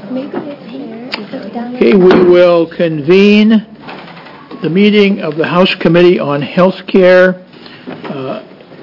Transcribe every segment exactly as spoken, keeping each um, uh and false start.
Maybe it's there. Okay, we will convene the meeting of the House Committee on Health Care uh,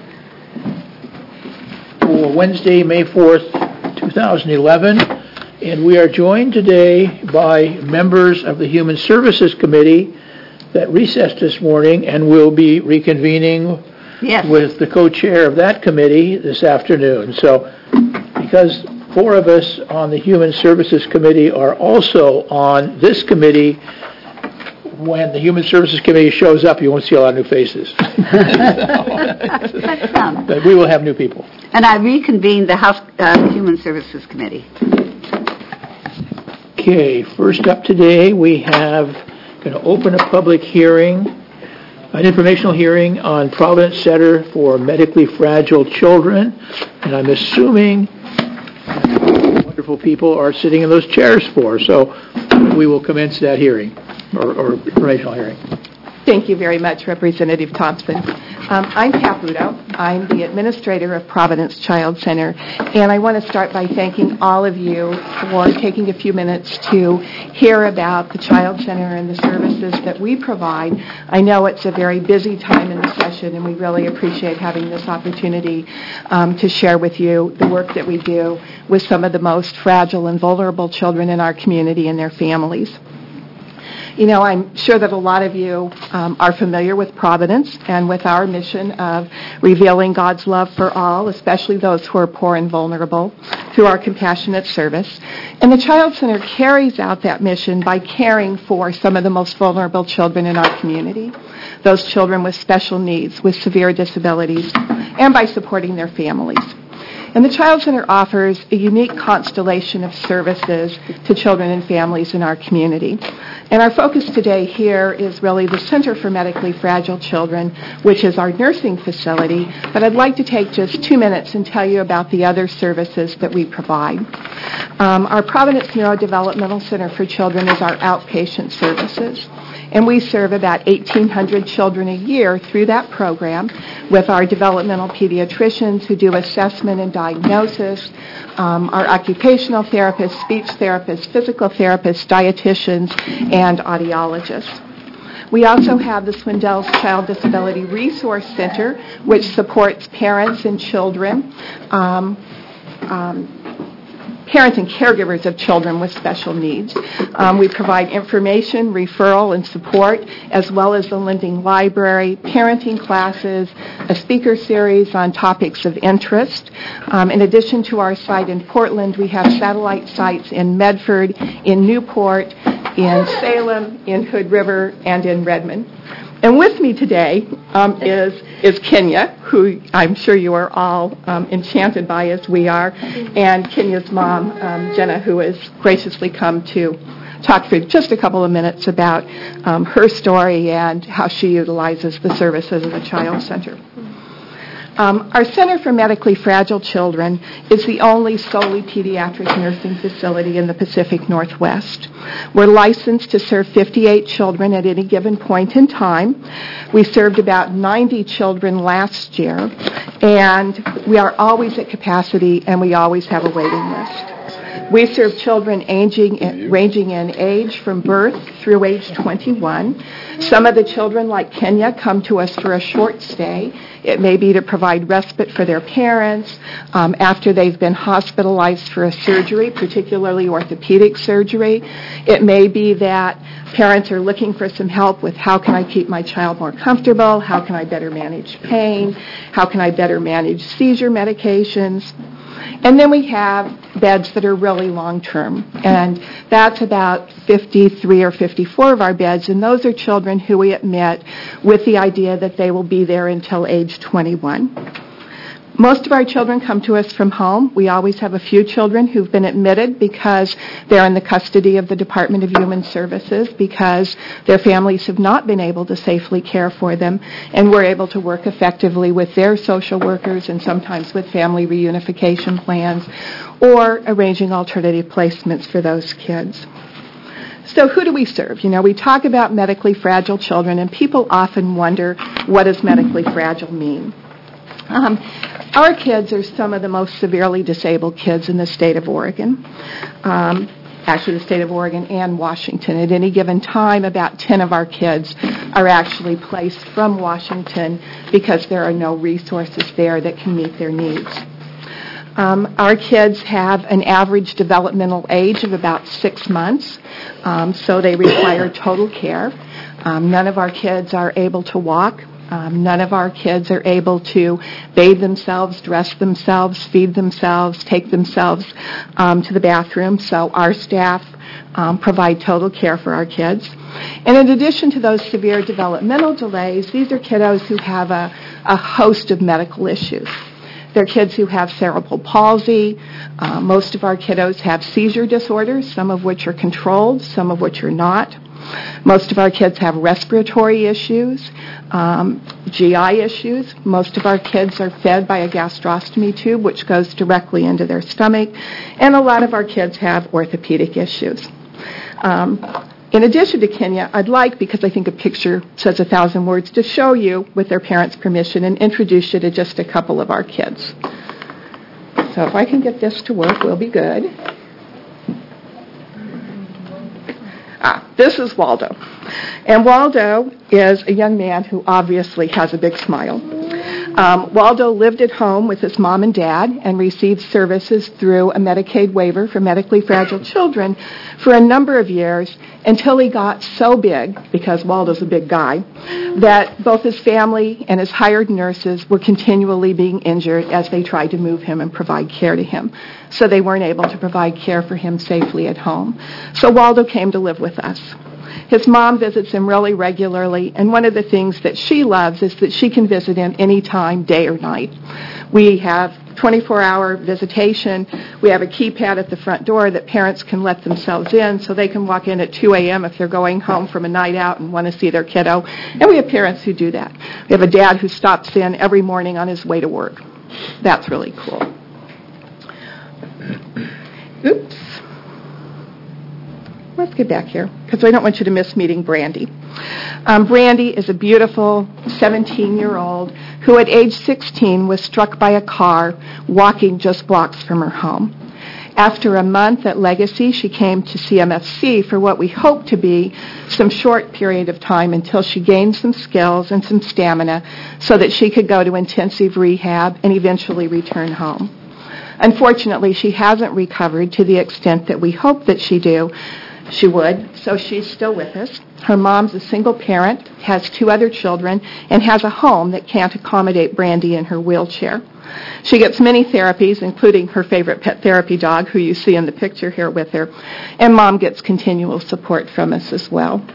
for Wednesday, May fourth, two thousand eleven. And we are joined today by members of the Human Services Committee that recessed this morning and will be reconvening yes. with the co-chair of that committee this afternoon. So because four of us on the Human Services Committee are also on this committee, when the Human Services Committee shows up, you won't see a lot of new faces. That's some. But we will have new people. And I reconvened the House uh, Human Services Committee. Okay, first up today, we have going to open a public hearing, an informational hearing on Providence Center for Medically Fragile Children. And I'm assuming wonderful people are sitting in those chairs for. So we will commence that hearing, or, or informational hearing. Thank you very much, Representative Thompson. Um, I'm Caputo. I'm the administrator of Providence Child Center, and I want to start by thanking all of you for taking a few minutes to hear about the Child Center and the services that we provide. I know it's a very busy time in the session, and we really appreciate having this opportunity um, to share with you the work that we do with some of the most fragile and vulnerable children in our community and their families. You know, I'm sure that a lot of you um, are familiar with Providence and with our mission of revealing God's love for all, especially those who are poor and vulnerable, through our compassionate service. And the Child Center carries out that mission by caring for some of the most vulnerable children in our community, those children with special needs, with severe disabilities, and by supporting their families. And the Child Center offers a unique constellation of services to children and families in our community. And our focus today here is really the Center for Medically Fragile Children, which is our nursing facility. But I'd like to take just two minutes and tell you about the other services that we provide. Um, our Providence Neurodevelopmental Center for Children is our outpatient services. And we serve about eighteen hundred children a year through that program with our developmental pediatricians who do assessment and diagnosis, um, our occupational therapists, speech therapists, physical therapists, dietitians, and audiologists. We also have the Swindells Child Disability Resource Center, which supports parents and children, um, um, parents and caregivers of children with special needs. Um, we provide information, referral, and support, as well as the lending library, parenting classes, a speaker series on topics of interest. Um, in addition to our site in Portland, we have satellite sites in Medford, in Newport, in Salem, in Hood River, and in Redmond. And with me today um, is is Kenya, who I'm sure you are all um, enchanted by, as we are, and Kenya's mom, um, Jenna, who has graciously come to talk for just a couple of minutes about um, her story and how she utilizes the services of the Child Center. Um, our Center for Medically Fragile Children is the only solely pediatric nursing facility in the Pacific Northwest. We're licensed to serve fifty-eight children at any given point in time. We served about ninety children last year, and we are always at capacity, and we always have a waiting list. We serve children aging in, ranging in age from birth through age twenty-one. Some of the children, like Kenya, come to us for a short stay. It may be to provide respite for their parents um, after they've been hospitalized for a surgery, particularly orthopedic surgery. It may be that parents are looking for some help with how can I keep my child more comfortable, how can I better manage pain, how can I better manage seizure medications. And then we have beds that are really long-term, and that's about fifty-three or fifty-four of our beds, and those are children who we admit with the idea that they will be there until age twenty-one. Most of our children come to us from home. We always have a few children who've been admitted because they're in the custody of the Department of Human Services, because their families have not been able to safely care for them, and we're able to work effectively with their social workers and sometimes with family reunification plans or arranging alternative placements for those kids. So who do we serve? You know, we talk about medically fragile children, and people often wonder, what does medically fragile mean? Um, our kids are some of the most severely disabled kids in the state of Oregon. Um, actually the state of Oregon and Washington. At any given time, about ten of our kids are actually placed from Washington because there are no resources there that can meet their needs. Um, our kids have an average developmental age of about six months, um, so they require total care. Um, none of our kids are able to walk. Um, none of our kids are able to bathe themselves, dress themselves, feed themselves, take themselves um, to the bathroom. So our staff um, provide total care for our kids. And in addition to those severe developmental delays, these are kiddos who have a, a host of medical issues. They're kids who have cerebral palsy. Uh, most of our kiddos have seizure disorders, some of which are controlled, some of which are not. Most of our kids have respiratory issues, um, G I issues. Most of our kids are fed by a gastrostomy tube, which goes directly into their stomach. And a lot of our kids have orthopedic issues. Um, In addition to Kenya, I'd like, because I think a picture says a thousand words, to show you, with their parents' permission, and introduce you to just a couple of our kids. So if I can get this to work, we'll be good. Ah, this is Waldo. And Waldo is a young man who obviously has a big smile. Um, Waldo lived at home with his mom and dad and received services through a Medicaid waiver for medically fragile children for a number of years until he got so big, because Waldo's a big guy, that both his family and his hired nurses were continually being injured as they tried to move him and provide care to him. So they weren't able to provide care for him safely at home. So Waldo came to live with us. His mom visits him really regularly, and one of the things that she loves is that she can visit him anytime, day or night. We have twenty-four hour visitation. We have a keypad at the front door that parents can let themselves in, so they can walk in at two a.m. if they're going home from a night out and want to see their kiddo. And we have parents who do that. We have a dad who stops in every morning on his way to work. That's really cool. Oops. Let's get back here, because I don't want you to miss meeting Brandy. Um, Brandy is a beautiful seventeen-year-old who at age sixteen was struck by a car walking just blocks from her home. After a month at Legacy, she came to C M F C for what we hope to be some short period of time until she gained some skills and some stamina so that she could go to intensive rehab and eventually return home. Unfortunately, she hasn't recovered to the extent that we hope that she do. She would, so she's still with us. Her mom's a single parent, has two other children, and has a home that can't accommodate Brandy in her wheelchair. She gets many therapies, including her favorite pet therapy dog, who you see in the picture here with her, and Mom gets continual support from us as well.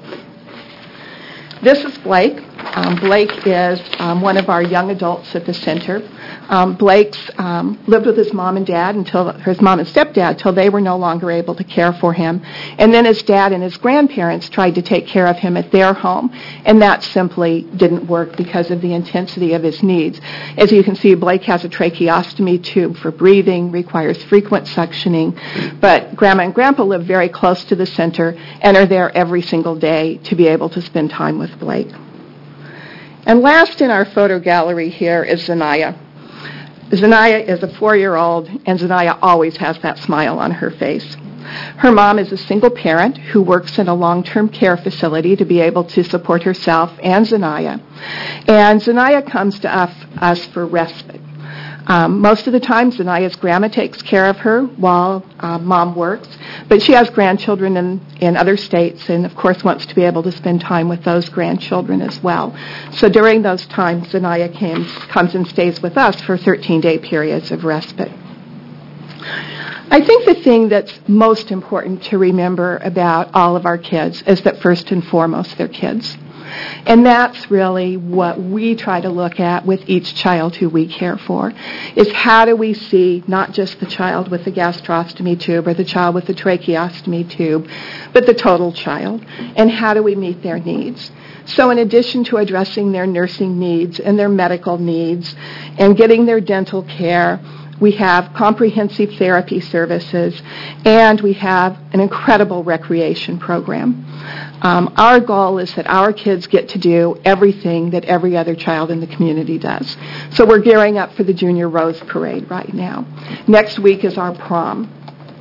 This is Blake. Um, Blake is um, one of our young adults at the center. Um, Blake's um, lived with his mom and dad until his mom and stepdad till they were no longer able to care for him, and then his dad and his grandparents tried to take care of him at their home, and that simply didn't work because of the intensity of his needs. As you can see, Blake has a tracheostomy tube for breathing, requires frequent suctioning, but Grandma and Grandpa live very close to the center and are there every single day to be able to spend time with Blake. And last in our photo gallery here is Zanaya. Zanaya is a four-year-old, and Zanaya always has that smile on her face. Her mom is a single parent who works in a long-term care facility to be able to support herself and Zanaya. And Zanaya comes to us, us for respite. Um, most of the time, Zanaya's grandma takes care of her while uh, Mom works, but she has grandchildren in, in other states and, of course, wants to be able to spend time with those grandchildren as well. So during those times, Zanaya came, comes and stays with us for thirteen-day periods of respite. I think the thing that's most important to remember about all of our kids is that first and foremost, they're kids. And that's really what we try to look at with each child who we care for, is how do we see not just the child with the gastrostomy tube or the child with the tracheostomy tube, but the total child, and how do we meet their needs. So in addition to addressing their nursing needs and their medical needs and getting their dental care, we have comprehensive therapy services, and we have an incredible recreation program. Um, our goal is that our kids get to do everything that every other child in the community does. So we're gearing up for the Junior Rose Parade right now. Next week is our prom.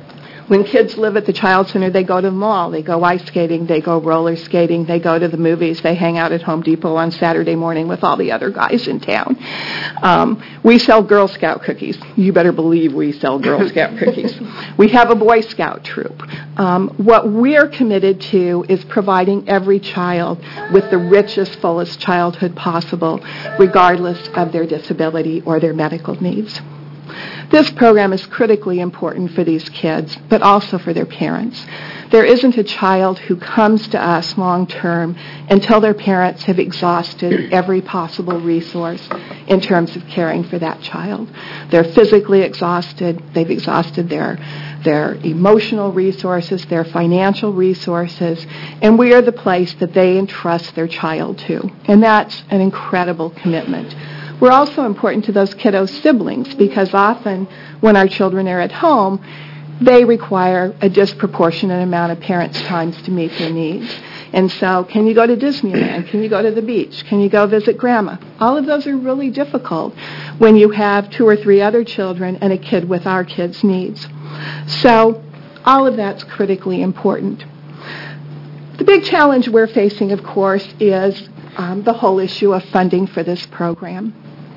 When kids live at the Child Center, they go to the mall, they go ice skating, they go roller skating, they go to the movies, they hang out at Home Depot on Saturday morning with all the other guys in town. Um, we sell Girl Scout cookies. You better believe we sell Girl Scout cookies. We have a Boy Scout troop. Um, what we're committed to is providing every child with the richest, fullest childhood possible, regardless of their disability or their medical needs. This program is critically important for these kids, but also for their parents. There isn't a child who comes to us long-term until their parents have exhausted every possible resource in terms of caring for that child. They're physically exhausted. They've exhausted their, their emotional resources, their financial resources, and we are the place that they entrust their child to. And that's an incredible commitment. We're also important to those kiddos' siblings because often when our children are at home, they require a disproportionate amount of parents' times to meet their needs. And so, can you go to Disneyland? Can you go to the beach? Can you go visit Grandma? All of those are really difficult when you have two or three other children and a kid with our kids' needs. So, all of that's critically important. The big challenge we're facing, of course, is um, the whole issue of funding for this program.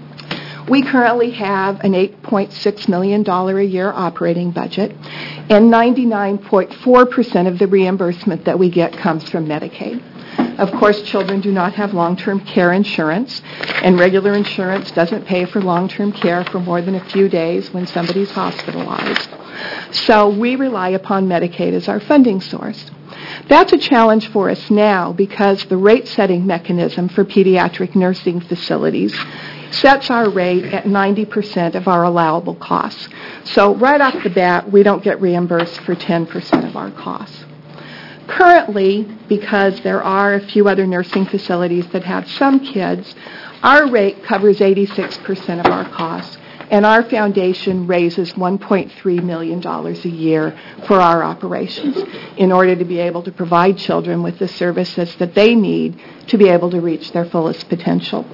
We currently have an eight point six million dollars a year operating budget, and ninety-nine point four percent of the reimbursement that we get comes from Medicaid. Of course, children do not have long-term care insurance, and regular insurance doesn't pay for long-term care for more than a few days when somebody's hospitalized. So we rely upon Medicaid as our funding source. That's a challenge for us now because the rate-setting mechanism for pediatric nursing facilities sets our rate at ninety percent of our allowable costs. So right off the bat, we don't get reimbursed for ten percent of our costs. Currently, because there are a few other nursing facilities that have some kids, our rate covers eighty-six percent of our costs, and our foundation raises one point three million dollars a year for our operations in order to be able to provide children with the services that they need to be able to reach their fullest potential.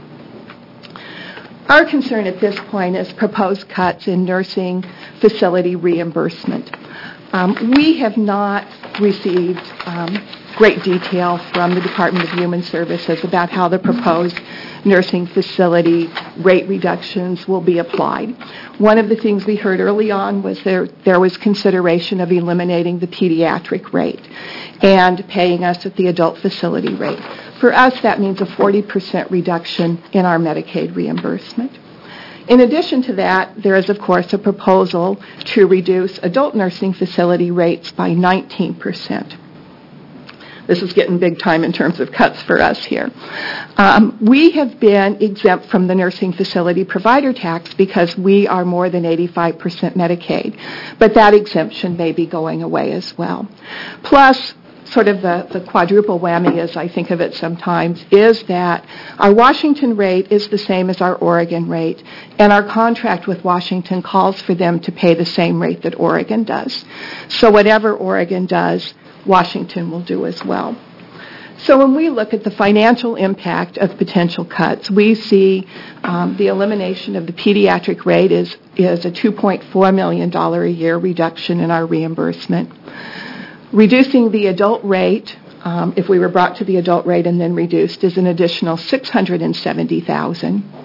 Our concern at this point is proposed cuts in nursing facility reimbursement. Um, we have not received um, great detail from the Department of Human Services about how the proposed nursing facility rate reductions will be applied. One of the things we heard early on was there, there was consideration of eliminating the pediatric rate and paying us at the adult facility rate. For us, that means a forty percent reduction in our Medicaid reimbursement. In addition to that, there is, of course, a proposal to reduce adult nursing facility rates by nineteen percent. This is getting big time in terms of cuts for us here. Um, we have been exempt from the nursing facility provider tax because we are more than eighty-five percent Medicaid, but that exemption may be going away as well. Plus, sort of the, the quadruple whammy, as I think of it sometimes, is that our Washington rate is the same as our Oregon rate, and our contract with Washington calls for them to pay the same rate that Oregon does. So whatever Oregon does, Washington will do as well. So when we look at the financial impact of potential cuts, we see um, the elimination of the pediatric rate is, is a two point four million dollars a year reduction in our reimbursement. Reducing the adult rate, um, if we were brought to the adult rate and then reduced, is an additional six hundred seventy thousand dollars.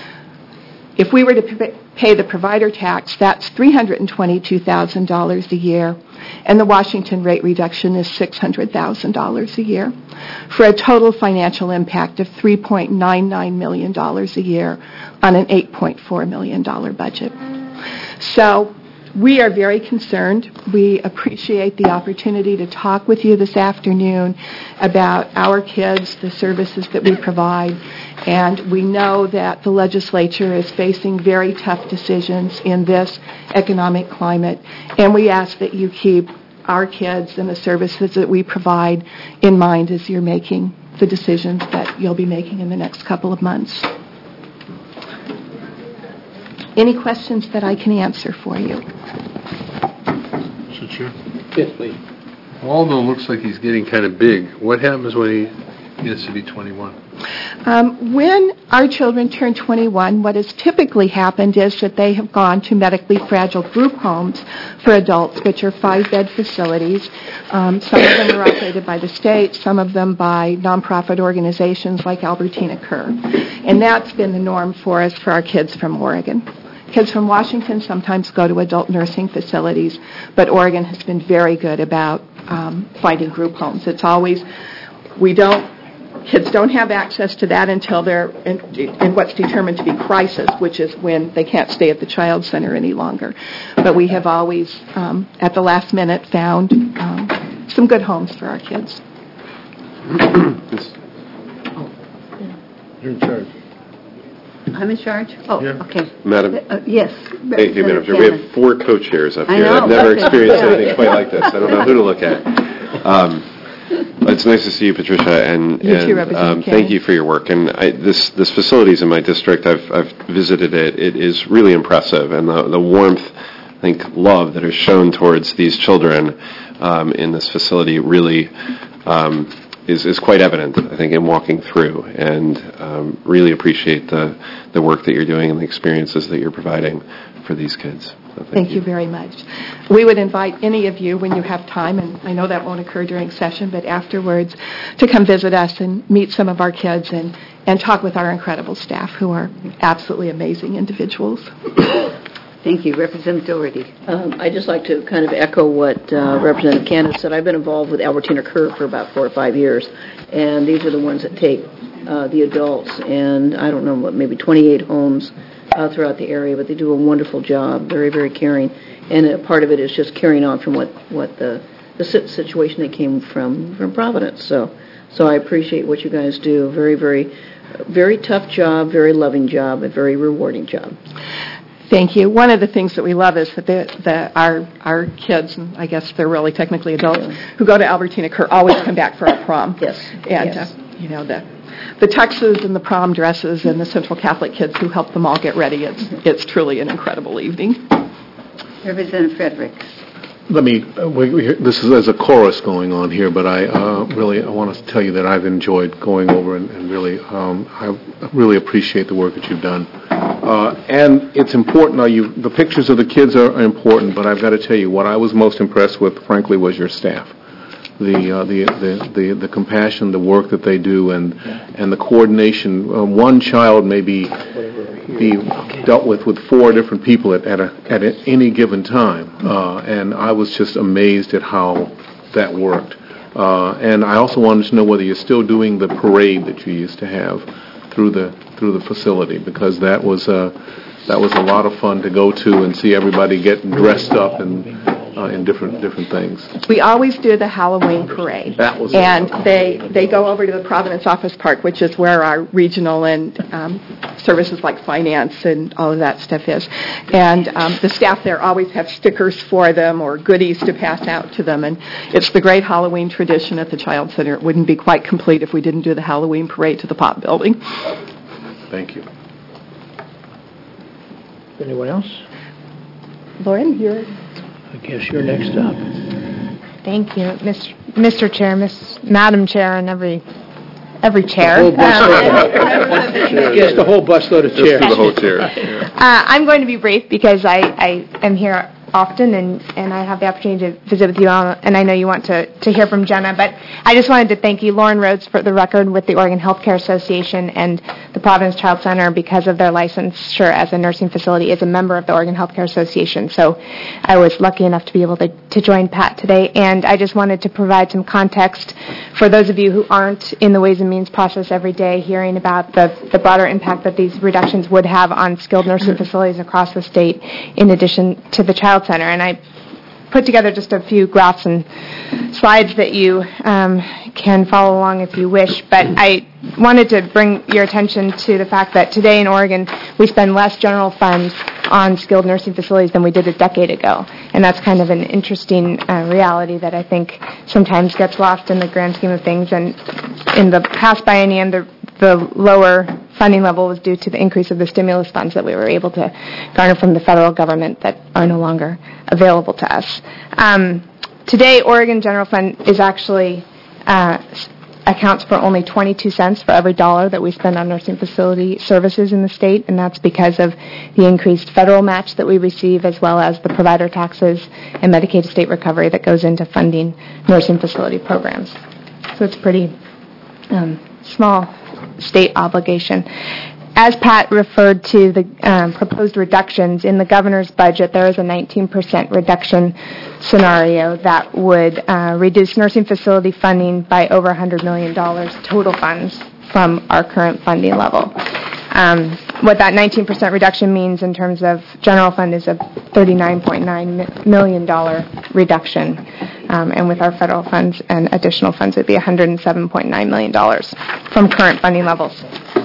If we were to pay the provider tax, that's three hundred twenty-two thousand dollars a year, and the Washington rate reduction is six hundred thousand dollars a year, for a total financial impact of three point nine nine million dollars a year on an eight point four million dollars budget. So we are very concerned. We appreciate the opportunity to talk with you this afternoon about our kids, the services that we provide, and we know that the legislature is facing very tough decisions in this economic climate, and we ask that you keep our kids and the services that we provide in mind as you're making the decisions that you'll be making in the next couple of months. Any questions that I can answer for you? Mister Chair? Yes, please. Waldo looks like he's getting kind of big. What happens when he Yes, to be twenty-one. Um, when our children turn twenty-one, what has typically happened is that they have gone to medically fragile group homes for adults, which are five-bed facilities. Um, some of them are operated by the state, some of them by nonprofit organizations like Albertina Kerr. And that's been the norm for us for our kids from Oregon. Kids from Washington sometimes go to adult nursing facilities, but Oregon has been very good about um, finding group homes. It's always, we don't, kids don't have access to that until they're in, in what's determined to be crisis, which is when they can't stay at the child center any longer. But we have always, um, at the last minute, found um, some good homes for our kids. You're in charge. I'm in charge? Oh, Yeah. okay. Madam, Uh, yes. hey, hey, Madam Chair, we have four co-chairs up I here. know. I've never experienced Yeah. anything quite like this. I don't know who to look at. Um, it's nice to see you, Patricia, and, You too, and Representative um, Cannon. thank you for your work. And I, this this facility is in my district. I've I've visited it. It is really impressive, and the the warmth, I think, love that is shown towards these children um, in this facility really. Um, Is, is quite evident, I think, in walking through, and um, really appreciate the, the work that you're doing and the experiences that you're providing for these kids. So thank, Thank you very much. We would invite any of you, when you have time, and I know that won't occur during session, but afterwards, to come visit us and meet some of our kids and, and talk with our incredible staff, who are absolutely amazing individuals. Thank you. Representative Doherty. Um, I'd just like to kind of echo what uh, Representative Candace said. I've been involved with Albertina Kerr for about four or five years, and these are the ones that take uh, the adults, and I don't know, what, maybe twenty-eight homes uh, throughout the area, but they do a wonderful job, very, very caring, and a part of it is just carrying on from what, what the, the situation that came from, from Providence. So, so I appreciate what you guys do. Very, very, very tough job, very loving job, a very rewarding job. Thank you. One of the things that we love is that the, the, our our kids, and I guess they're really technically adults, who go to Albertina Kerr always come back for our prom. Yes. And, yes. Uh, you know, the the tuxes and the prom dresses and the Central Catholic kids who help them all get ready, it's, it's truly an incredible evening. Representative Frederick. Let me, uh, we, we, this is as a chorus going on here, but I uh, really I want to tell you that I've enjoyed going over and, and really, um, I really appreciate the work that you've done. Uh, and it's important, now you, the pictures of the kids are, are important, but I've got to tell you, what I was most impressed with, frankly, was your staff. The, uh, the, the, the, the compassion, the work that they do, and, and the coordination. Uh, one child may be, be dealt with with four different people at, at, a, at any given time, uh, and I was just amazed at how that worked. Uh, and I also wanted to know whether you're still doing the parade that you used to have through the through the facility, because that was uh, that was a lot of fun to go to and see everybody getting dressed up and uh, in different different things. We always do the Halloween parade. That was and they they go over to the Providence Office Park, which is where our regional and um, services like finance and all of that stuff is. And um, the staff there always have stickers for them or goodies to pass out to them. And it's the great Halloween tradition at the Child Center. It wouldn't be quite complete if we didn't do the Halloween parade to the Pop Building. Thank you. Anyone else? Lauren, you're... I guess you're next up. Thank you, Mister Chair, Miss Madam Chair, and every every chair. The whole busload. Um, Just the whole busload of Just chairs. through the whole chair. Yeah. Uh, I'm going to be brief because I, I am here often and, and I have the opportunity to visit with you all, and I know you want to, to hear from Jenna, but I just wanted to thank you, Lauren Rhodes, for the record with the Oregon Healthcare Association and the Providence Child Center, because of their licensure as a nursing facility, is a member of the Oregon Healthcare Association. So I was lucky enough to be able to, to join Pat today, and I just wanted to provide some context for those of you who aren't in the Ways and Means process every day, hearing about the, the broader impact that these reductions would have on skilled nursing facilities across the state, in addition to the Child Center. And I put together just a few graphs and slides that you um, can follow along if you wish, but I wanted to bring your attention to the fact that today in Oregon we spend less general funds on skilled nursing facilities than we did a decade ago, and that's kind of an interesting uh, reality that I think sometimes gets lost in the grand scheme of things. And in the past biennium, the the lower funding level was due to the increase of the stimulus funds that we were able to garner from the federal government that are no longer available to us. Um, today, Oregon General Fund is actually uh, accounts for only twenty-two cents for every dollar that we spend on nursing facility services in the state, and that's because of the increased federal match that we receive, as well as the provider taxes and Medicaid state recovery that goes into funding nursing facility programs. So it's pretty um, small state obligation. As Pat referred to the um, proposed reductions in the governor's budget, there is a nineteen percent reduction scenario that would uh, reduce nursing facility funding by over one hundred million dollars total funds from our current funding level. Um, what that nineteen percent reduction means in terms of general fund is a thirty-nine point nine million dollars reduction, um, and with our federal funds and additional funds, it would be one hundred seven point nine million dollars from current funding levels.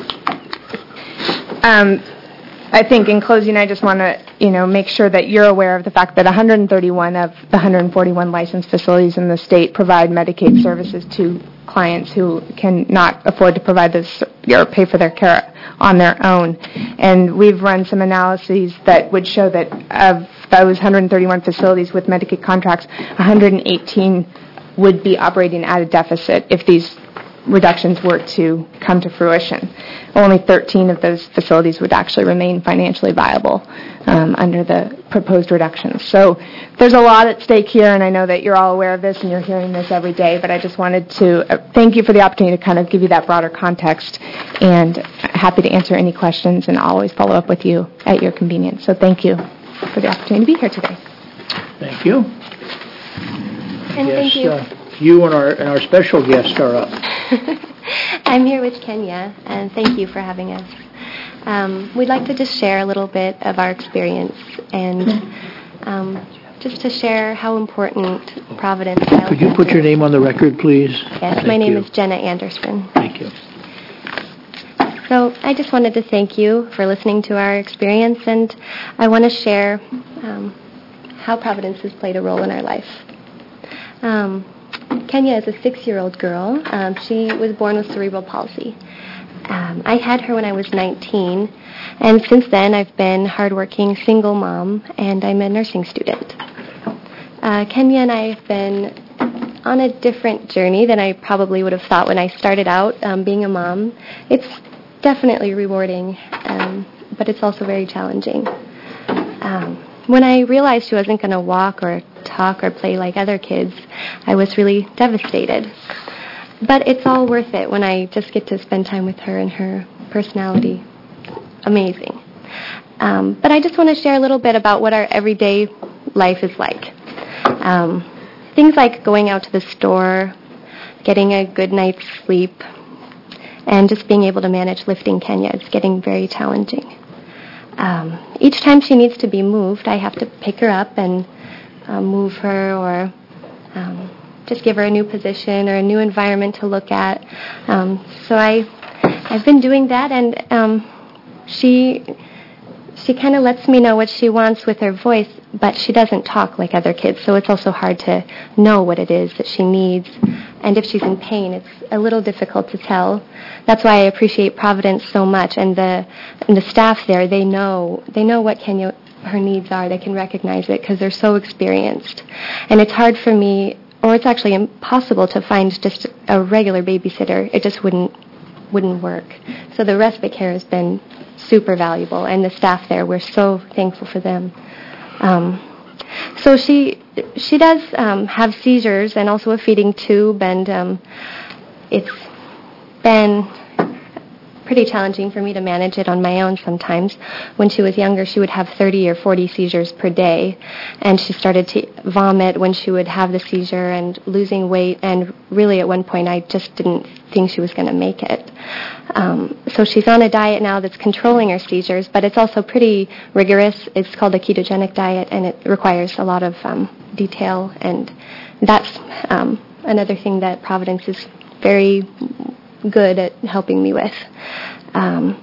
Um, I think in closing, I just want to, you know, make sure that you're aware of the fact that one hundred thirty-one of the one hundred forty-one licensed facilities in the state provide Medicaid services to clients who cannot afford to provide this or pay for their care on their own. And we've run some analyses that would show that of those one hundred thirty-one facilities with Medicaid contracts, one hundred eighteen would be operating at a deficit if these reductions were to come to fruition. Only thirteen of those facilities would actually remain financially viable um, under the proposed reductions. So there's a lot at stake here, and I know that you're all aware of this and you're hearing this every day, but I just wanted to uh, thank you for the opportunity to kind of give you that broader context, and happy to answer any questions, and I'll always follow up with you at your convenience. So thank you for the opportunity to be here today. Thank you. And yes, thank you. Uh, you and our, and our special guest are up. I'm here with Kenya, and thank you for having us. Um, we'd like to just share a little bit of our experience, and um, just to share how important Providence Child Could you put your name on the record, please? Yes, Thank my name you. is Jenna Anderson. Thank you. So I just wanted to thank you for listening to our experience, and I want to share um, how Providence has played a role in our life. Um, Kenya is a six-year-old girl. Um, she was born with cerebral palsy. Um, I had her when I was nineteen, and since then I've been a hardworking single mom, and I'm a nursing student. Uh, Kenya and I have been on a different journey than I probably would have thought when I started out um, being a mom. It's definitely rewarding, um, but it's also very challenging. Um, when I realized she wasn't going to walk or talk or play like other kids, I was really devastated. But it's all worth it when I just get to spend time with her and her personality. Amazing. Um, but I just want to share a little bit about what our everyday life is like. Um, things like going out to the store, getting a good night's sleep, and just being able to manage lifting Kenya. It's getting very challenging. Um, each time she needs to be moved, I have to pick her up and uh, move her, or um, just give her a new position or a new environment to look at. Um, so I, I've been doing that, and um, she, she kind of lets me know what she wants with her voice, but she doesn't talk like other kids, so it's also hard to know what it is that she needs. And if she's in pain, it's a little difficult to tell. That's why I appreciate Providence so much, and the and the staff there. They know they know what Kenya her needs are. They can recognize it because they're so experienced. And it's hard for me, or it's actually impossible to find just a regular babysitter. It just wouldn't wouldn't work. So the respite care has been super valuable, and the staff there, we're so thankful for them. Um, so she she does um, have seizures and also a feeding tube, and um, it's been pretty challenging for me to manage it on my own sometimes. When she was younger, she would have thirty or forty seizures per day, and she started to vomit when she would have the seizure and losing weight, and really at one point I just didn't think she was going to make it. Um, so she's on a diet now that's controlling her seizures, but it's also pretty rigorous. It's called a ketogenic diet, and it requires a lot of um, detail, and that's um, another thing that Providence is very good at helping me with. Um,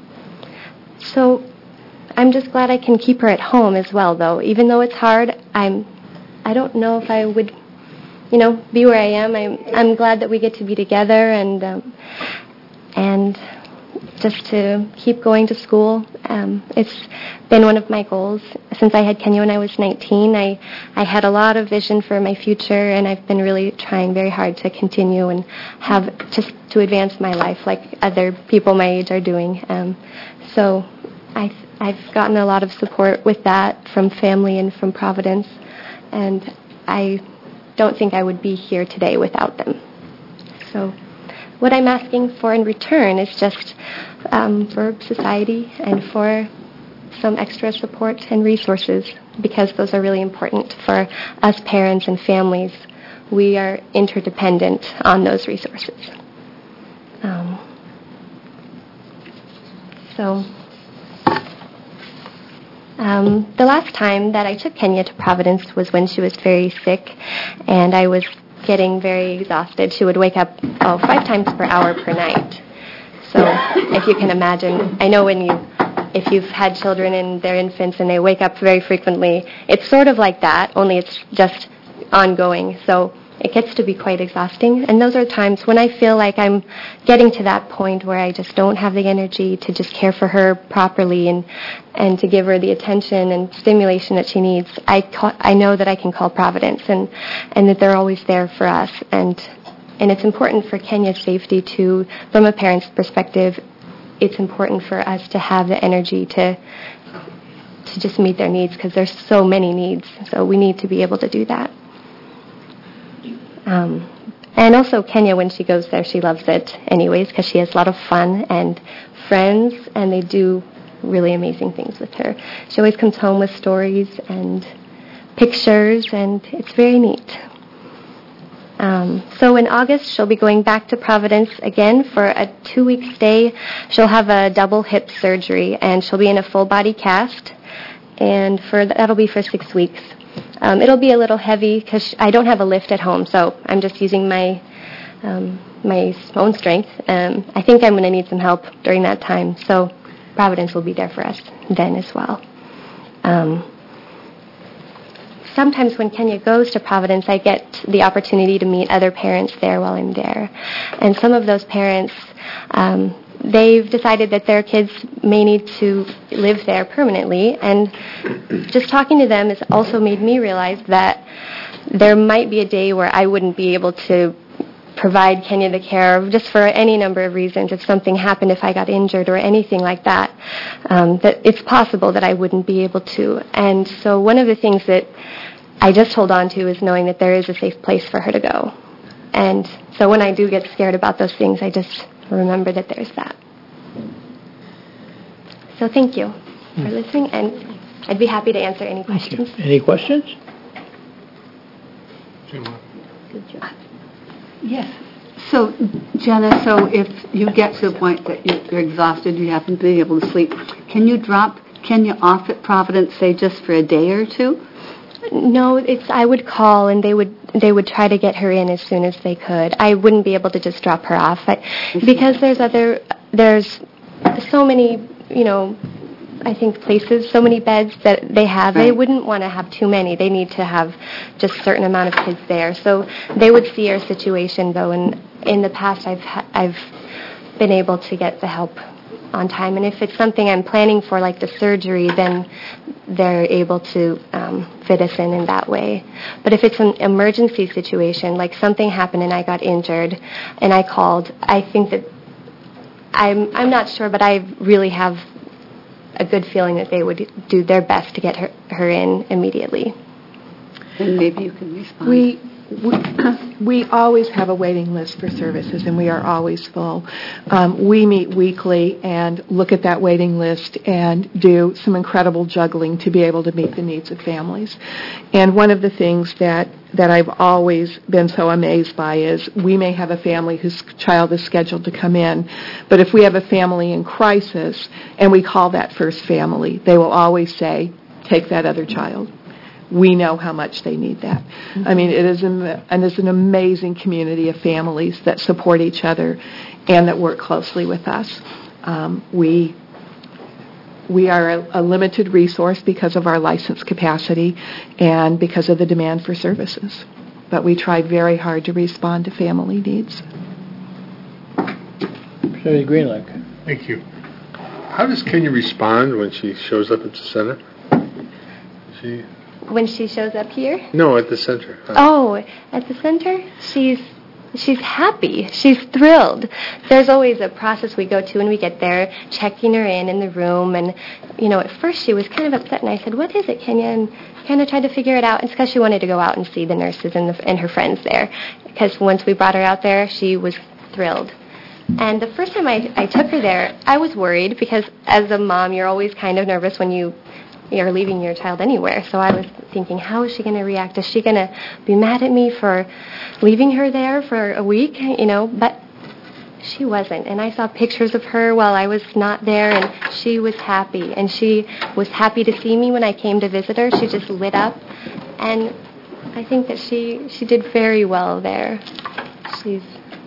so I'm just glad I can keep her at home as well, though. Even though it's hard, I'm, I don't know if I would, you know, be where I am. I'm, I'm glad that we get to be together, and um, and just to keep going to school. Um, it's been one of my goals since I had Kenya when I was nineteen. I, I had a lot of vision for my future, and I've been really trying very hard to continue and have just to advance my life like other people my age are doing. Um, so I, I've gotten a lot of support with that from family and from Providence, and I don't think I would be here today without them. So what I'm asking for in return is just um, for society and for some extra support and resources, because those are really important for us parents and families. We are interdependent on those resources. Um, so um, the last time that I took Kenya to Providence was when she was very sick, and I was getting very exhausted. She would wake up oh, five times per hour per night. So if you can imagine, I know when you, if you've had children and they're infants and they wake up very frequently, it's sort of like that, only it's just ongoing. So it gets to be quite exhausting. And those are times when I feel like I'm getting to that point where I just don't have the energy to just care for her properly and, and to give her the attention and stimulation that she needs. I call, I know that I can call Providence, and, and that they're always there for us. And and it's important for Kenya's safety too. From a parent's perspective, it's important for us to have the energy to to just meet their needs, because there's so many needs. So we need to be able to do that. Um, and also Kenya, when she goes there, she loves it anyways, because she has a lot of fun and friends, and they do really amazing things with her. She always comes home with stories and pictures, and it's very neat. Um, so in August, she'll be going back to Providence again for a two-week stay. She'll have a double hip surgery, and she'll be in a full-body cast, and for that'll be for six weeks. Um, it'll be a little heavy because I don't have a lift at home, so I'm just using my um, my own strength. Um, I think I'm going to need some help during that time, so Providence will be there for us then as well. Um, sometimes when Kenya goes to Providence, I get the opportunity to meet other parents there while I'm there. And some of those parents, um, they've decided that their kids may need to live there permanently, and just talking to them has also made me realize that there might be a day where I wouldn't be able to provide Kenya the care, just for any number of reasons. If something happened, if I got injured or anything like that, um, that it's possible that I wouldn't be able to. And so one of the things that I just hold on to is knowing that there is a safe place for her to go. And so when I do get scared about those things, I just remember that there's that. So thank you for listening, and I'd be happy to answer any questions. Any questions? Good job. Yes. So, Jenna, so if you get to the point that you're, you're exhausted, you haven't been able to sleep, can you drop Kenya off at Providence, say, just for a day or two? No, it's I would call, and they would they would try to get her in as soon as they could. I wouldn't be able to just drop her off, but because there's other there's so many, you know, I think places, so many beds that they have. Right. They wouldn't want to have too many. They need to have just a certain amount of kids there. So they would see our situation, though, and in the past I've ha- I've been able to get the help on time. And if it's something I'm planning for, like the surgery, then they're able to um, fit us in in that way. But if it's an emergency situation, like something happened and I got injured and I called, I think that I'm I'm not sure, but I really have a good feeling that they would do their best to get her, her in immediately. And maybe you can respond. We, we we always have a waiting list for services, and we are always full. Um, we meet weekly and look at that waiting list and do some incredible juggling to be able to meet the needs of families. And one of the things that, that I've always been so amazed by is we may have a family whose child is scheduled to come in, but if we have a family in crisis and we call that first family, they will always say, take that other child. We know how much they need that. Mm-hmm. I mean, it is an, and it's an amazing community of families that support each other and that work closely with us. Um, we we are a, a limited resource because of our license capacity and because of the demand for services. But we try very hard to respond to family needs. Senator Greenlick. Thank you. How does Kenya respond when she shows up at the center? She When she shows up here, no, at the center. oh, at the center, she's she's happy. She's thrilled. There's always a process we go to when we get there, checking her in in the room. And, you know, at first she was kind of upset, and I said, "What is it, Kenya?" And kind of tried to figure it out. It's because she wanted to go out and see the nurses and, the, and her friends there. Because once we brought her out there, she was thrilled. And the first time I, I took her there, I was worried because as a mom, you're always kind of nervous when you you're leaving your child anywhere. So I was thinking, how is she going to react? Is she going to be mad at me for leaving her there for a week? You know, but she wasn't. And I saw pictures of her while I was not there, and she was happy. And she was happy to see me when I came to visit her. She just lit up. And I think that she, she did very well there. She's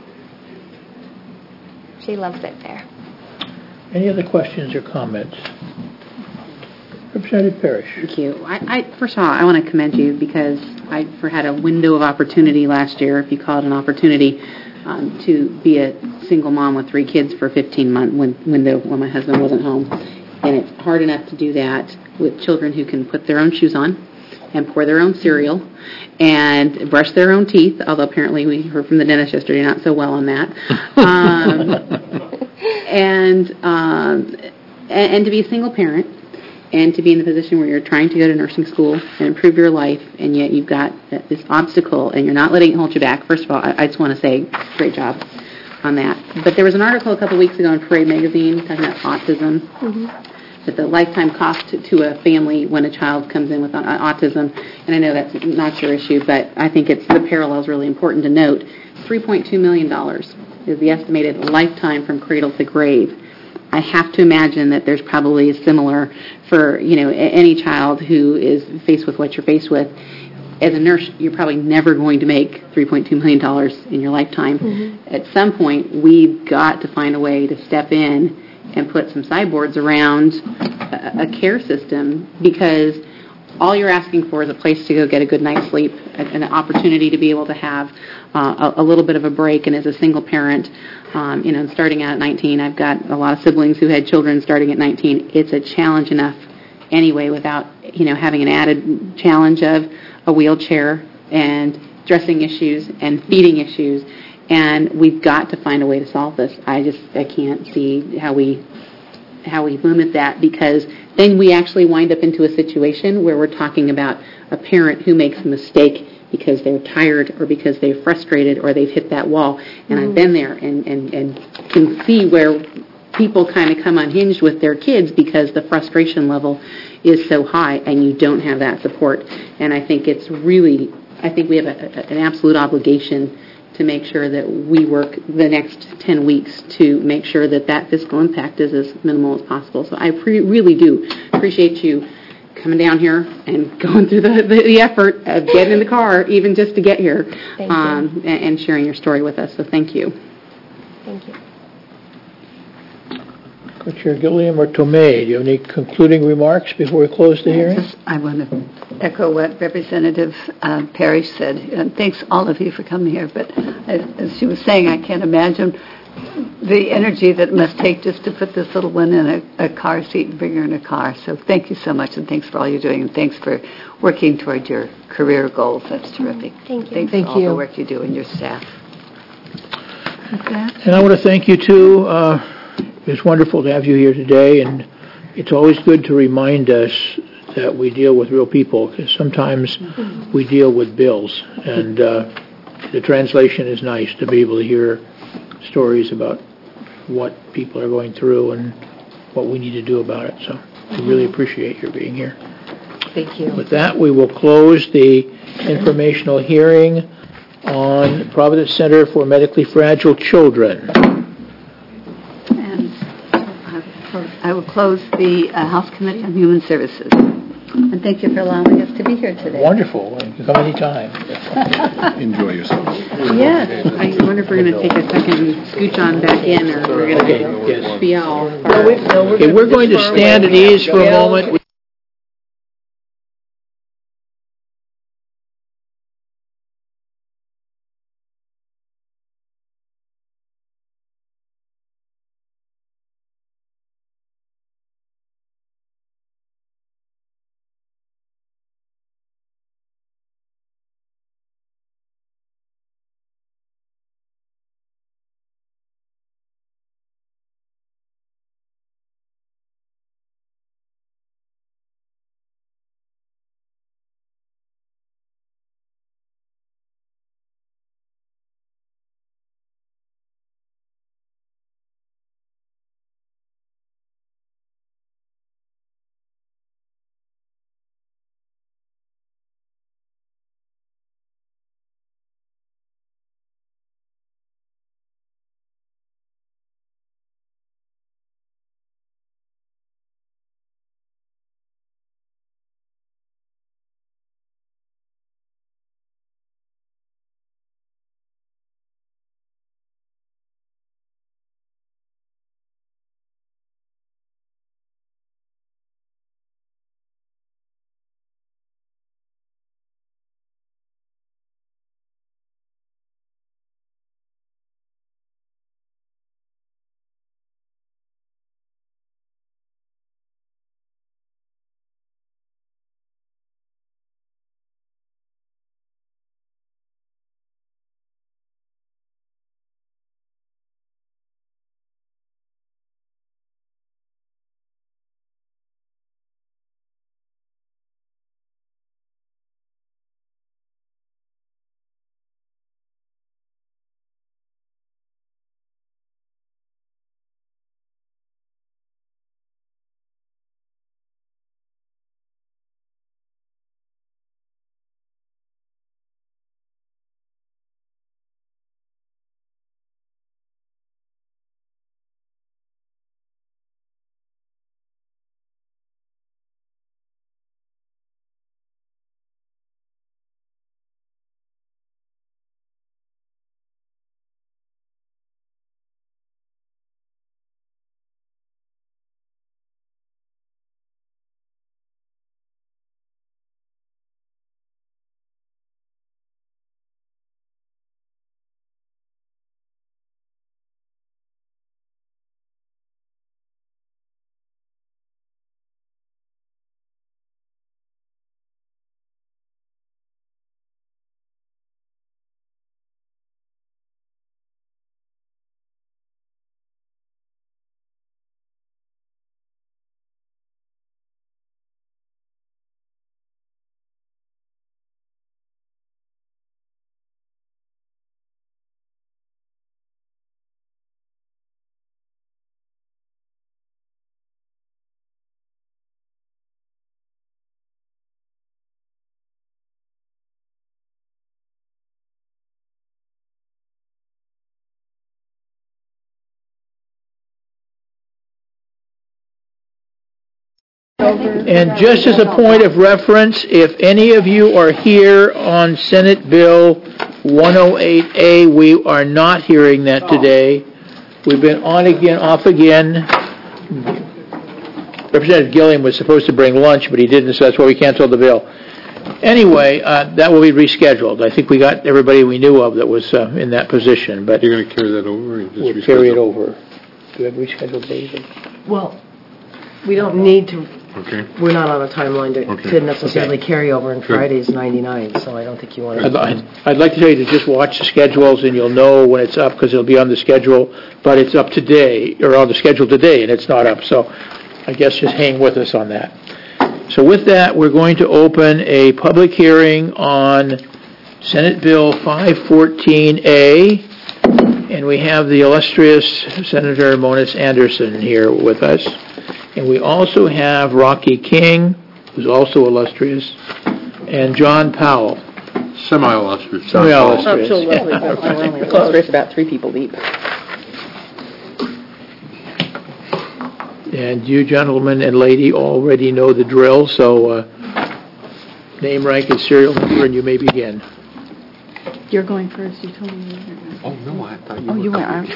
She loves it there. Any other questions or comments? Representative Parrish. Thank you. I, I, first of all, I want to commend you because I had a window of opportunity last year, if you call it an opportunity, um, to be a single mom with three kids for a fifteen-month window when my husband wasn't home. And it's hard enough to do that with children who can put their own shoes on and pour their own cereal and brush their own teeth, although apparently we heard from the dentist yesterday not so well on that. Um, and, um, and, and to be a single parent and to be in the position where you're trying to go to nursing school and improve your life, and yet you've got this obstacle and you're not letting it hold you back. First of all, I, I just want to say great job on that. But there was an article a couple weeks ago in Parade Magazine talking about autism. Mm-hmm. That the lifetime cost to, to a family when a child comes in with uh, autism, and I know that's not your issue, but I think it's the parallel is really important to note. three point two million dollars is the estimated lifetime from cradle to grave. I have to imagine that there's probably a similar for, you know, any child who is faced with what you're faced with. As a nurse, you're probably never going to make three point two million dollars in your lifetime. Mm-hmm. At some point, we've got to find a way to step in and put some sideboards around a, a care system, because all you're asking for is a place to go get a good night's sleep, an opportunity to be able to have uh, a, a little bit of a break. And as a single parent, um, you know, starting out at nineteen, I've got a lot of siblings who had children starting at nineteen. It's a challenge enough anyway without, you know, having an added challenge of a wheelchair and dressing issues and feeding issues. And we've got to find a way to solve this. I just I can't see how we how we limit that, because then we actually wind up into a situation where we're talking about a parent who makes a mistake because they're tired or because they're frustrated or they've hit that wall. And mm-hmm. I've been there and, and, and can see where people kind of come unhinged with their kids because the frustration level is so high and you don't have that support. And I think it's really, I think we have a, a, an absolute obligation to make sure that we work the next ten weeks to make sure that that fiscal impact is as minimal as possible. So I pre- really do appreciate you coming down here and going through the, the, the effort of getting in the car, even just to get here, um, and, and sharing your story with us. So thank you. Thank you. Co-Chair Gilliam or Tomei, do you have any concluding remarks before we close the hearing? Just, I want to echo what Representative uh, Parrish said. And thanks all of you for coming here. But as, as she was saying, I can't imagine the energy that it must take just to put this little one in a, a car seat and bring her in a car. So thank you so much, and thanks for all you're doing, and thanks for working toward your career goals. That's terrific. Thank you. Thanks Thank for all you. the work you do and your staff. And I want to thank you, too. Uh, it's wonderful to have you here today, and it's always good to remind us that we deal with real people, because sometimes mm-hmm. we deal with bills, and uh, the translation is nice to be able to hear stories about what people are going through and what we need to do about it. So I really appreciate your being here. Thank you. With that, we will close the informational hearing on Providence Center for Medically Fragile Children. And I will close the uh, House Committee on Human Services. And thank you for allowing us to be here today. Wonderful. You can come anytime. Enjoy yourself. Yes. I wonder if we're going to take a second and scooch on back in, or we're going to okay, yes. be all. No, we, no, we're, okay, we're going to stand at ease for a moment. And just as a point of reference, if any of you are here on Senate Bill one oh eight A, we are not hearing that today. We've been on again, off again. Representative Gilliam was supposed to bring lunch, but he didn't, so that's why we canceled the bill. Anyway, uh, that will be rescheduled. I think we got everybody we knew of that was uh, in that position, but You're going to carry that over? Or you just we'll reschedule? carry it over. Do we have rescheduled days? Well, we don't need to, Okay. we're not on a timeline to Okay. to necessarily Okay. carry over, and Good. Friday's ninety-nine, so I don't think you want I'd, to. I'd I'd like to tell you to just watch the schedules and you'll know when it's up because it'll be on the schedule, but it's up today, or on the schedule today, and it's not up. So I guess just hang with us on that. So with that, we're going to open a public hearing on Senate Bill five fourteen A, and we have the illustrious Senator Monis Anderson here with us. And we also have Rocky King, who's also illustrious, and John Powell. Semi-illustrious. Semi-illustrious. Oh, so lovely, but we're only Illustrates about three people deep. And you gentlemen and lady already know the drill, so uh, name, rank, and serial number, and you may begin. You're going first. You told me. You Oh, no, I thought you oh, were you coming.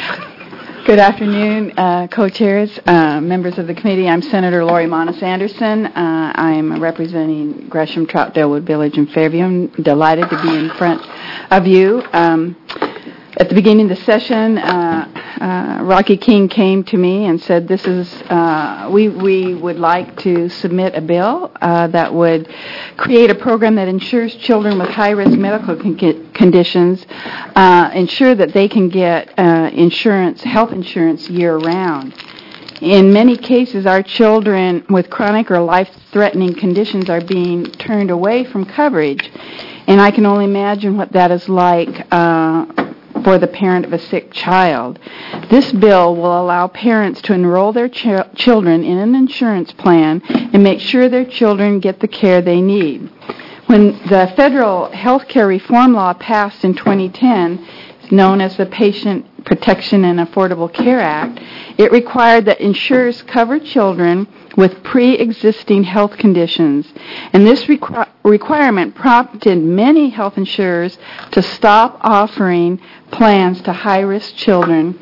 were. Good afternoon, uh, co-chairs, uh, members of the committee. I'm Senator Lori Monis Anderson. Uh, I'm representing Gresham, Troutdalewood Village, and Fairview. I'm delighted to be in front of you. Um, At the beginning of the session, uh, uh, Rocky King came to me and said, "This is uh, we we would like to submit a bill uh, that would create a program that ensures children with high-risk medical con- conditions uh, ensure that they can get uh, insurance, health insurance year-round." In many cases, our children with chronic or life-threatening conditions are being turned away from coverage, and I can only imagine what that is like. Uh, for the parent of a sick child. This bill will allow parents to enroll their ch- children in an insurance plan and make sure their children get the care they need. When the federal health care reform law passed in twenty ten, known as the Patient Protection and Affordable Care Act, it required that insurers cover children with pre-existing health conditions. And this requ- requirement prompted many health insurers to stop offering plans to high-risk children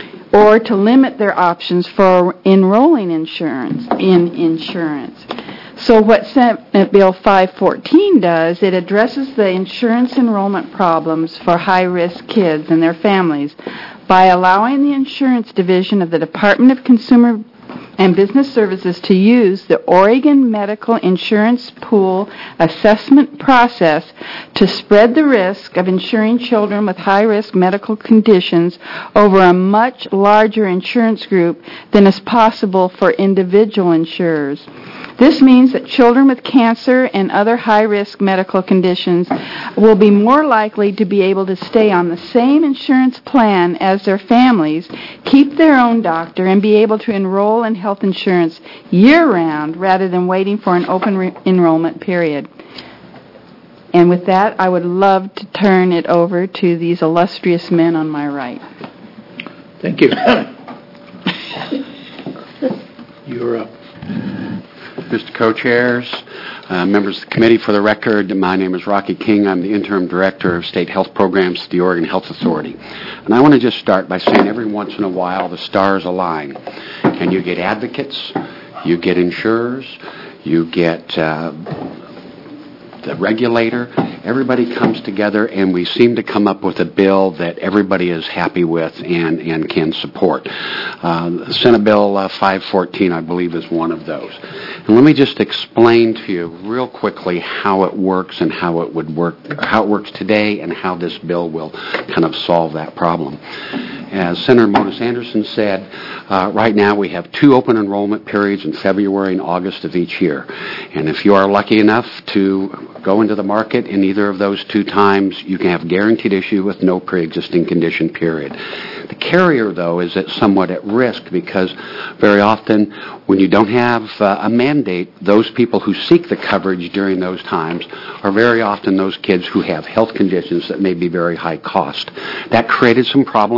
or to limit their options for enrolling insurance in insurance. So what Senate Bill five fourteen does, it addresses the insurance enrollment problems for high-risk kids and their families by allowing the insurance division of the Department of Consumer and Business Services to use the Oregon Medical Insurance Pool assessment process to spread the risk of insuring children with high-risk medical conditions over a much larger insurance group than is possible for individual insurers. This means that children with cancer and other high-risk medical conditions will be more likely to be able to stay on the same insurance plan as their families, keep their own doctor, and be able to enroll in health insurance year-round rather than waiting for an open re- enrollment period. And with that, I would love to turn it over to these illustrious men on my right. Thank you. You're up. Mister Co-Chairs, uh, members of the committee, for the record, my name is Rocky King. I'm the Interim Director of State Health Programs at the Oregon Health Authority. And I want to just start by saying every once in a while the stars align. And you get advocates, you get insurers, you get uh, the regulator. Everybody comes together and we seem to come up with a bill that everybody is happy with and, and can support. Uh, Senate Bill uh, five fourteen, I believe, is one of those. And let me just explain to you real quickly how it works and how it would work, how it works today and how this bill will kind of solve that problem. As Senator Monis Anderson said, uh, right now we have two open enrollment periods in February and August of each year. And if you are lucky enough to go into the market in either of those two times, you can have guaranteed issue with no pre-existing condition period. The carrier, though, is at somewhat at risk because very often when you don't have uh, a mandate, those people who seek the coverage during those times are very often those kids who have health conditions that may be very high cost. That created some problems in our market.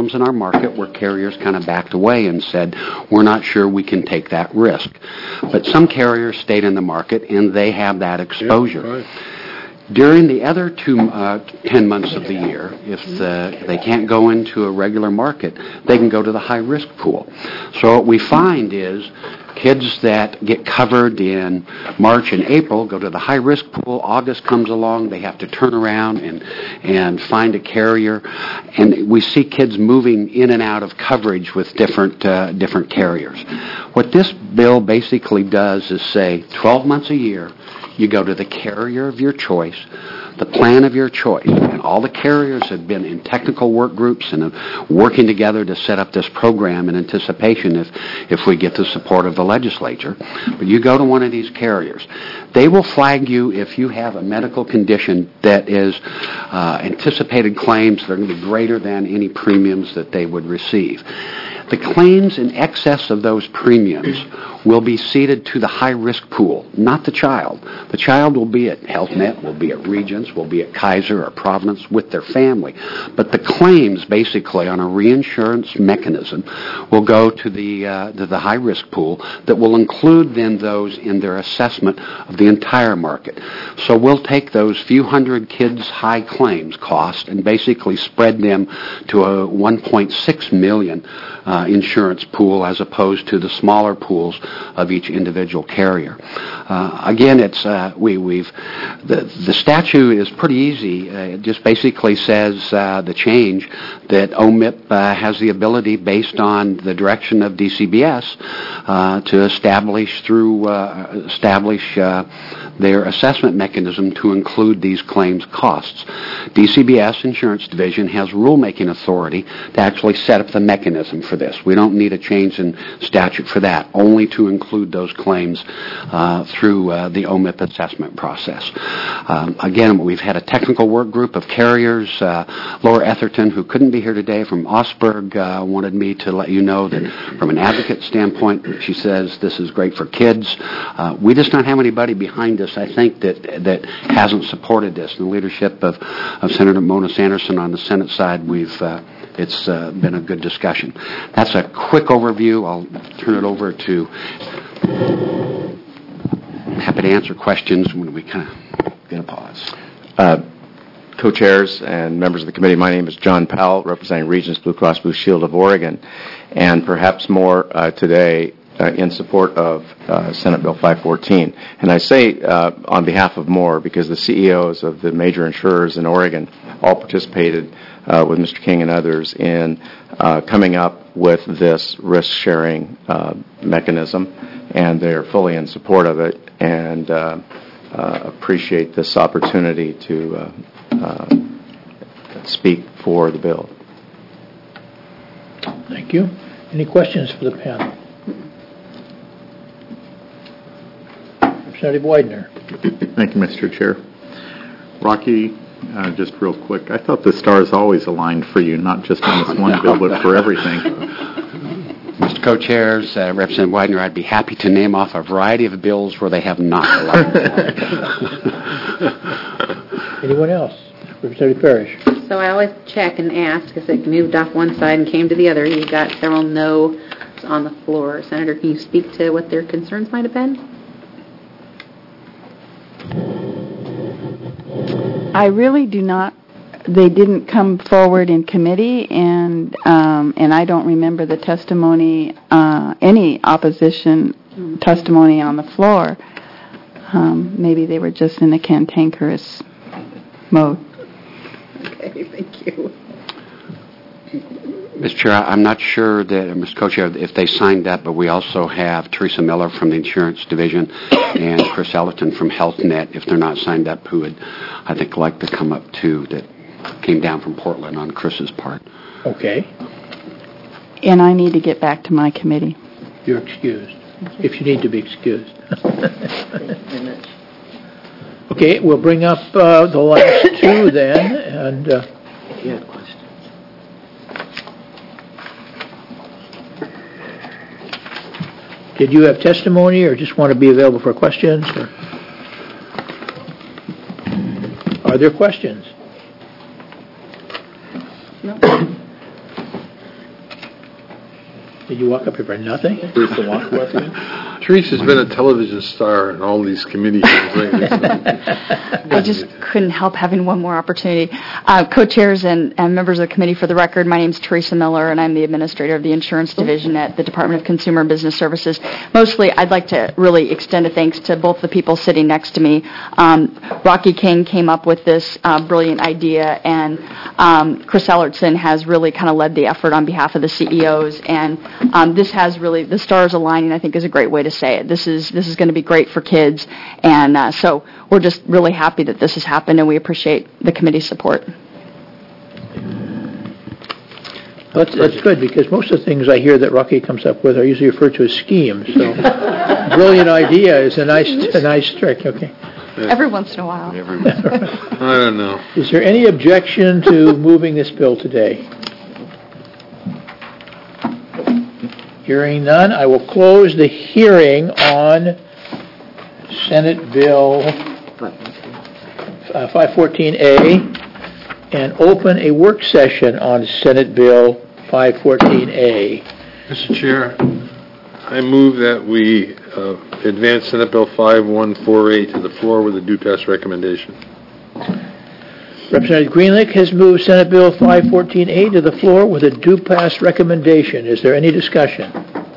market where carriers kind of backed away and said, we're not sure we can take that risk. But some carriers stayed in the market, and they have that exposure. Yeah, right. During the other two, uh, ten months of the year, if the, they can't go into a regular market, they can go to the high-risk pool. So what we find is kids that get covered in March and April go to the high-risk pool. August comes along, they have to turn around and, and find a carrier. And we see kids moving in and out of coverage with different, uh, different carriers. What this bill basically does is say twelve months a year, you go to the carrier of your choice, the plan of your choice. And all the carriers have been in technical work groups and have working together to set up this program in anticipation if, if we get the support of the legislature. But you go to one of these carriers. They will flag you if you have a medical condition that is uh, anticipated claims that are going to be greater than any premiums that they would receive. The claims in excess of those premiums will be ceded to the high-risk pool, not the child. The child will be at Health Net, will be at Regents, will be at Kaiser or Providence with their family. But the claims, basically, on a reinsurance mechanism, will go to the uh, to the high-risk pool that will include then those in their assessment of the entire market. So we'll take those few hundred kids' high claims cost and basically spread them to a one point six million uh, insurance pool as opposed to the smaller pools of each individual carrier. Uh, again, it's uh, we we've the the statute is pretty easy. Uh, it just basically says uh, the change that O M I P uh, has the ability, based on the direction of D C B S, uh, to establish through uh, establish uh, their assessment mechanism to include these claims costs. D C B S Insurance Division has rulemaking authority to actually set up the mechanism for this. We don't need a change in statute for that, only to include those claims uh, through uh, the O M I P assessment process. Um, again, we've had a technical work group of carriers. Uh, Laura Etherton, who couldn't be here today from Augsburg, uh, wanted me to let you know that from an advocate standpoint, she says this is great for kids. Uh, we just don't have anybody behind us, I think, that that hasn't supported this. In the leadership of, of Senator Mona Sanderson on the Senate side, we've uh, it's uh, been a good discussion. That's a quick overview. I'll turn it over to happy to answer questions when we kind of get a pause. Uh, Co-chairs and members of the committee, my name is John Powell, representing Regents Blue Cross Blue Shield of Oregon, and perhaps more uh, today uh, in support of uh, Senate Bill five fourteen. And I say uh, on behalf of more because the C E Os of the major insurers in Oregon all participated uh, with Mister King and others in uh, coming up with this risk-sharing uh, mechanism, and they're fully in support of it and uh, uh, appreciate this opportunity to uh, uh, speak for the bill. Thank you. Any questions for the panel? Representative Widener. Thank you, Mister Chair. Rocky, uh, just real quick, I thought the stars always aligned for you, not just on this one bill, but for everything. Mister Co-Chairs, uh, Representative Widener, I'd be happy to name off a variety of bills where they have not aligned. Anyone else? Representative Parrish. So I always check and ask if it moved off one side and came to the other. You got several no's on the floor. Senator, can you speak to what their concerns might have been? I really do not. They didn't come forward in committee, and um, and I don't remember the testimony, uh, any opposition mm-hmm. testimony on the floor. Um, maybe they were just in a cantankerous mode. Okay, thank you. Mister Chair, I'm not sure that, Mister Co-Chair, if they signed up, but we also have Teresa Miller from the Insurance Division and Chris Ellerton from Health Net, if they're not signed up, who would, I think, like to come up too, that came down from Portland on Chris's part. Okay. And I need to get back to my committee. You're excused, if you need to be excused. Okay, we'll bring up uh, the last two then, and... Uh, if you had questions. Did you have testimony or just want to be available for questions? Or? Are there questions? No. Did you walk up here for nothing? Teresa walked with you? Teresa's been a television star in all these committee hearings lately. I just couldn't help having one more opportunity. Uh, co-chairs and, and members of the committee, for the record, my name is Teresa Miller, and I'm the administrator of the insurance division at the Department of Consumer and Business Services. Mostly, I'd like to really extend a thanks to both the people sitting next to me. Um, Rocky King came up with this uh, brilliant idea, and um, Chris Ellertson has really kind of led the effort on behalf of the C E Os, and um, this has really, the stars aligning, I think, is a great way to say it. This is this is going to be great for kids, and uh, so we're just really happy that this has happened, and we appreciate the committee's support. Well, that's, that's good, because most of the things I hear that Rocky comes up with are usually referred to as schemes. So, brilliant idea is a nice, a nice trick. Okay. Every once in a while. I don't know. Is there any objection to moving this bill today? Hearing none, I will close the hearing on Senate Bill uh, five fourteen A and open a work session on Senate Bill five fourteen A. Mister Chair, I move that we uh, advance Senate Bill five fourteen A to the floor with a due pass recommendation. Representative Greenlick has moved Senate Bill five fourteen A to the floor with a due pass recommendation. Is there any discussion?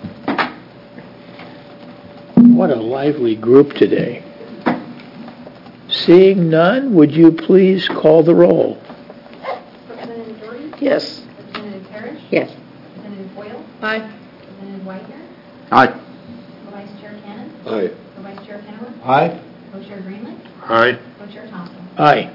What a lively group today. Seeing none, would you please call the roll? Representative Doherty? Yes. Representative Parrish? Yes. Representative Boyle? Aye. Representative Whitehair? Aye. Co-Vice Chair Cannon? Aye. Co-Vice Chair Kennewick? Aye. Co-Chair Greenlick? Aye. Co-Chair Thompson? Aye.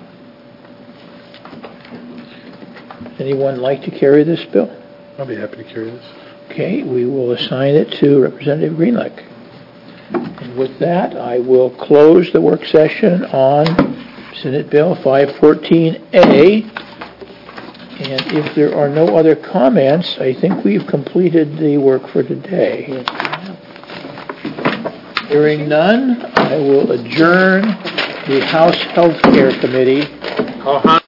Anyone like to carry this bill? I'll be happy to carry this. Okay, we will assign it to Representative Greenlick. And with that, I will close the work session on Senate Bill five fourteen A. And if there are no other comments, I think we've completed the work for today. Hearing none, I will adjourn the House Health Care Committee.